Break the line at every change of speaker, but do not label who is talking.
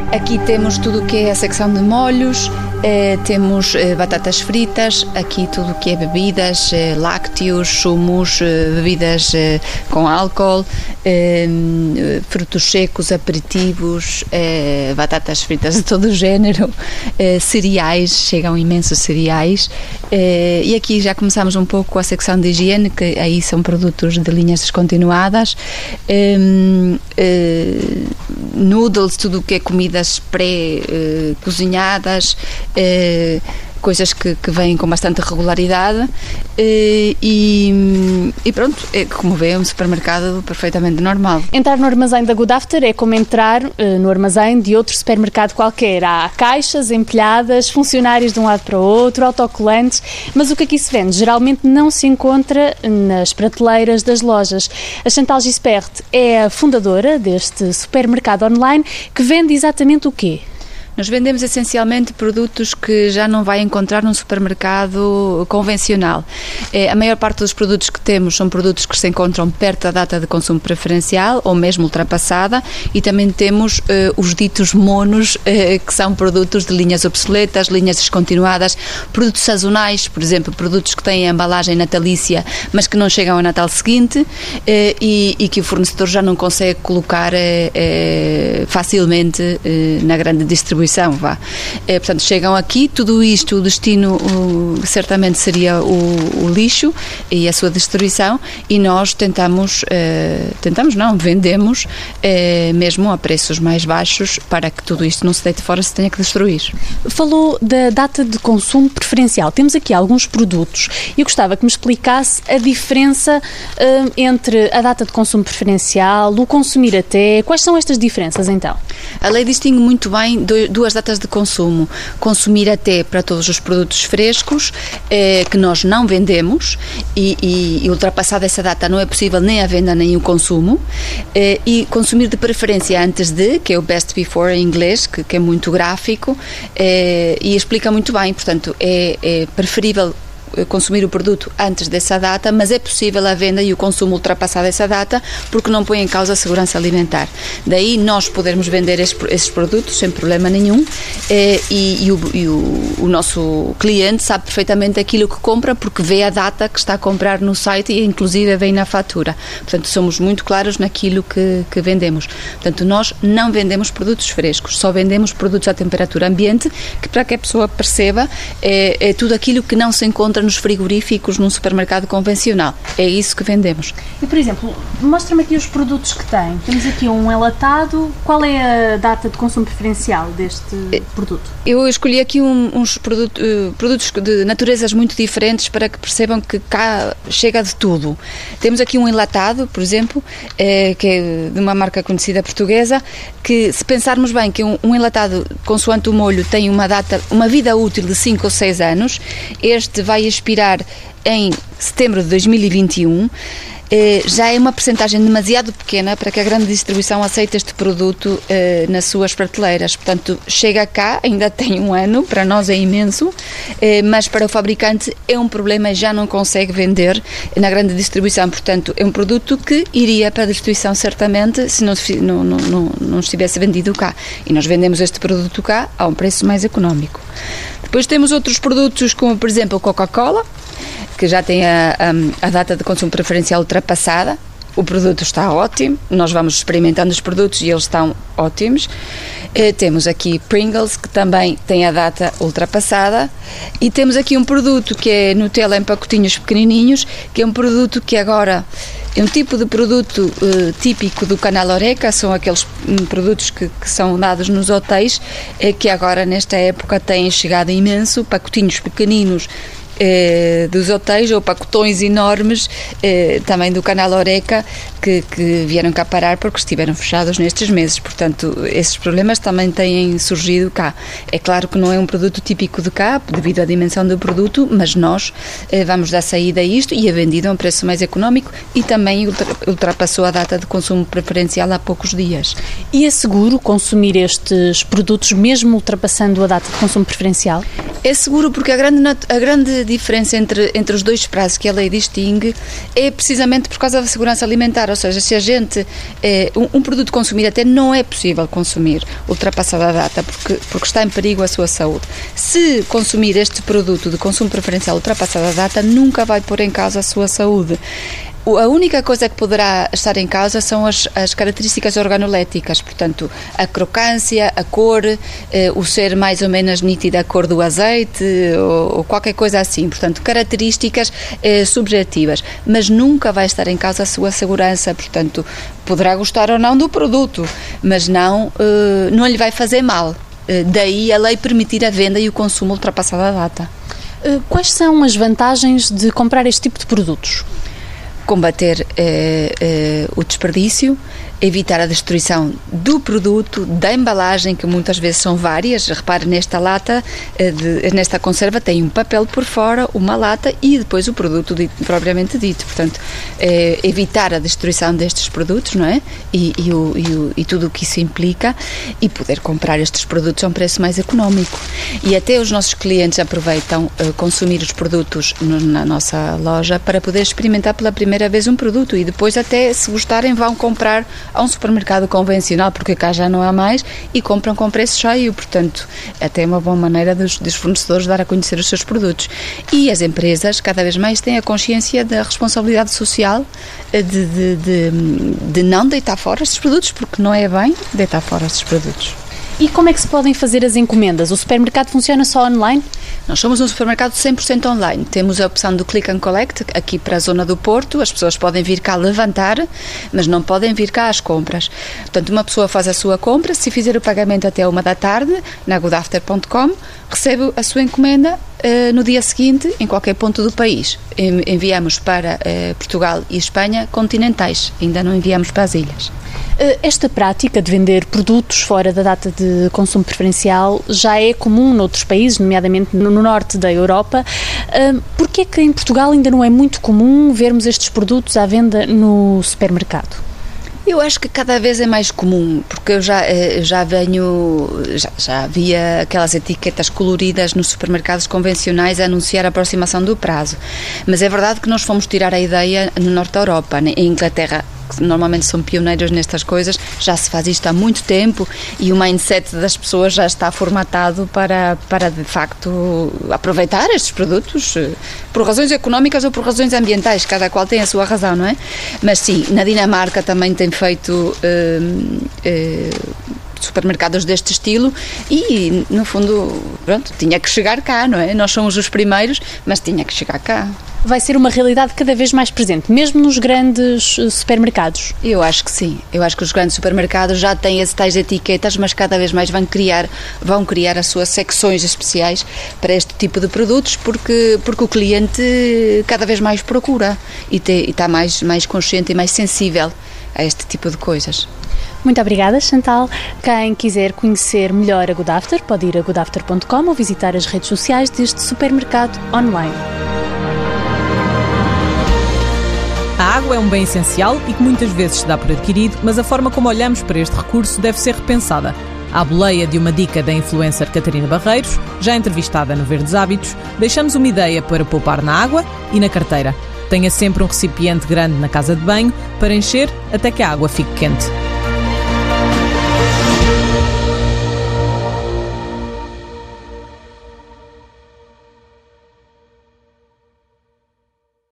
Aqui temos tudo o que é a secção de molhos, temos batatas fritas, aqui tudo o que é bebidas, lácteos, sumos, bebidas com álcool, frutos secos, aperitivos, batatas fritas de todo o género, cereais, chegam imensos cereais, e aqui já começamos um pouco com a secção de higiene, que aí são produtos de linhas descontinuadas, noodles, tudo o que é comidas pré-cozinhadas, coisas que vêm com bastante regularidade, e pronto, como vê, é um supermercado perfeitamente normal.
Entrar no armazém da Good After é como entrar no armazém de outro supermercado qualquer. Há caixas empilhadas, funcionários de um lado para o outro, autocolantes, mas o que aqui se vende geralmente não se encontra nas prateleiras das lojas. A Chantal Gispert é a fundadora deste supermercado online, que vende exatamente o quê?
Nós vendemos essencialmente produtos que já não vai encontrar num supermercado convencional. A maior parte dos produtos que temos são produtos que se encontram perto da data de consumo preferencial ou mesmo ultrapassada, e também temos os ditos monos, que são produtos de linhas obsoletas, linhas descontinuadas, produtos sazonais, por exemplo, produtos que têm a embalagem natalícia, mas que não chegam ao Natal seguinte, e que o fornecedor já não consegue colocar facilmente na grande distribuição. Portanto, chegam aqui, tudo isto, o destino certamente seria o lixo e a sua destruição, e nós vendemos mesmo a preços mais baixos, para que tudo isto não se deite fora, se tenha que destruir.
Falou da data de consumo preferencial. Temos aqui alguns produtos e eu gostava que me explicasse a diferença entre a data de consumo preferencial, o consumir até. Quais são estas diferenças, então?
A lei distingue muito bem duas datas de consumo: consumir até para todos os produtos frescos, que nós não vendemos, e ultrapassada essa data não é possível nem a venda nem o consumo, e consumir de preferência antes de, que é o best before em inglês, que é muito gráfico, e explica muito bem. Portanto, é preferível consumir o produto antes dessa data, mas é possível a venda e o consumo ultrapassado essa data, porque não põe em causa a segurança alimentar. Daí nós podermos vender esses produtos sem problema nenhum, e o nosso cliente sabe perfeitamente aquilo que compra, porque vê a data que está a comprar no site e inclusive vem na fatura. Portanto, somos muito claros naquilo que vendemos. Portanto, nós não vendemos produtos frescos, só vendemos produtos à temperatura ambiente, que, para que a pessoa perceba, é tudo aquilo que não se encontra nos frigoríficos num supermercado convencional. É isso que vendemos.
E, por exemplo, mostra-me aqui os produtos que tem. Temos aqui um enlatado. Qual é a data de consumo preferencial deste produto? Eu
escolhi aqui uns produtos de naturezas muito diferentes, para que percebam que cá chega de tudo. Temos aqui um enlatado, por exemplo, que é de uma marca conhecida portuguesa, que, se pensarmos bem que um enlatado, consoante o molho, tem uma vida útil de 5 ou 6 anos, este vai expirar em setembro de 2021, já é uma percentagem demasiado pequena para que a grande distribuição aceite este produto nas suas prateleiras. Portanto, chega cá, ainda tem 1 ano, para nós é imenso, mas para o fabricante é um problema e já não consegue vender na grande distribuição. Portanto, é um produto que iria para a destruição certamente se não estivesse vendido cá. E nós vendemos este produto cá a um preço mais económico. Depois temos outros produtos, como por exemplo a Coca-Cola, que já tem a data de consumo preferencial ultrapassada. O produto está ótimo, nós vamos experimentando os produtos e eles estão ótimos. Temos aqui Pringles, que também tem a data ultrapassada, e temos aqui um produto que é Nutella em pacotinhos pequenininhos, que é um produto que agora é um tipo de produto típico do canal Horeca. São aqueles produtos que são dados nos hotéis, que agora nesta época têm chegado imenso, pacotinhos pequeninos dos hotéis, ou pacotões enormes, também do canal Horeca, que vieram cá parar porque estiveram fechados nestes meses. Portanto, esses problemas também têm surgido cá. É claro que não é um produto típico de cá, devido à dimensão do produto, mas nós vamos dar saída a isto, e é vendido a um preço mais económico, e também ultrapassou a data de consumo preferencial há poucos dias.
E é seguro consumir estes produtos mesmo ultrapassando a data de consumo preferencial?
É seguro, porque a grande diferença entre os dois prazos que a lei distingue é precisamente por causa da segurança alimentar, ou seja, se a gente, um produto consumido até não é possível consumir ultrapassado a data porque está em perigo a sua saúde. Se consumir este produto de consumo preferencial ultrapassado a data, nunca vai pôr em causa a sua saúde. A única coisa que poderá estar em causa são as características organoléticas, portanto, a crocância, a cor, o ser mais ou menos nítida a cor do azeite ou qualquer coisa assim, portanto, características subjetivas, mas nunca vai estar em causa a sua segurança, portanto, poderá gostar ou não do produto, mas não lhe vai fazer mal. Daí a lei permitir a venda e o consumo ultrapassado a data.
Quais são as vantagens de comprar este tipo de produtos?
Combater o desperdício, evitar a destruição do produto, da embalagem, que muitas vezes são várias. Repare, nesta lata, nesta conserva, tem um papel por fora, uma lata e depois o produto propriamente dito. Portanto, evitar a destruição destes produtos, não é? E tudo o que isso implica, e poder comprar estes produtos a um preço mais económico. E até os nossos clientes aproveitam consumir os produtos na nossa loja para poder experimentar pela primeira vez um produto e depois, até se gostarem, vão comprar a um supermercado convencional, porque cá já não há mais, e compram com preço cheio. Portanto, até é uma boa maneira dos fornecedores dar a conhecer os seus produtos. E as empresas cada vez mais têm a consciência da responsabilidade social de não deitar fora estes produtos, porque não é bem deitar fora estes produtos.
E como é que se podem fazer as encomendas? O supermercado funciona só online?
Nós somos um supermercado 100% online. Temos a opção do Click and Collect aqui para a zona do Porto. As pessoas podem vir cá levantar, mas não podem vir cá às compras. Portanto, uma pessoa faz a sua compra, se fizer o pagamento até 13h na goodafter.com, recebe a sua encomenda no dia seguinte em qualquer ponto do país. Enviamos para Portugal e Espanha continentais, ainda não enviamos para as ilhas.
Esta prática de vender produtos fora da data de consumo preferencial já é comum noutros países, nomeadamente no norte da Europa. Porquê é que em Portugal ainda não é muito comum vermos estes produtos à venda no supermercado?
Eu acho que cada vez é mais comum, porque eu já havia aquelas etiquetas coloridas nos supermercados convencionais a anunciar a aproximação do prazo. Mas é verdade que nós fomos tirar a ideia no norte da Europa, em Inglaterra, que normalmente são pioneiros nestas coisas, já se faz isto há muito tempo e o mindset das pessoas já está formatado para de facto aproveitar estes produtos por razões económicas ou por razões ambientais, cada qual tem a sua razão, não é? Mas sim, na Dinamarca também tem feito supermercados deste estilo e, no fundo, pronto, tinha que chegar cá, não é? Nós somos os primeiros, mas tinha que chegar cá.
Vai ser uma realidade cada vez mais presente, mesmo nos grandes supermercados?
Eu acho que sim. Eu acho que os grandes supermercados já têm as tais etiquetas, mas cada vez mais vão criar as suas secções especiais para este tipo de produtos, porque o cliente cada vez mais procura e está mais consciente e mais sensível a este tipo de coisas.
Muito obrigada, Chantal. Quem quiser conhecer melhor a Goodafter pode ir a goodafter.com ou visitar as redes sociais deste supermercado online.
A água é um bem essencial e que muitas vezes se dá por adquirido, mas a forma como olhamos para este recurso deve ser repensada. À boleia de uma dica da influencer Catarina Barreiros, já entrevistada no Verdes Hábitos, deixamos uma ideia para poupar na água e na carteira. Tenha sempre um recipiente grande na casa de banho para encher até que a água fique quente.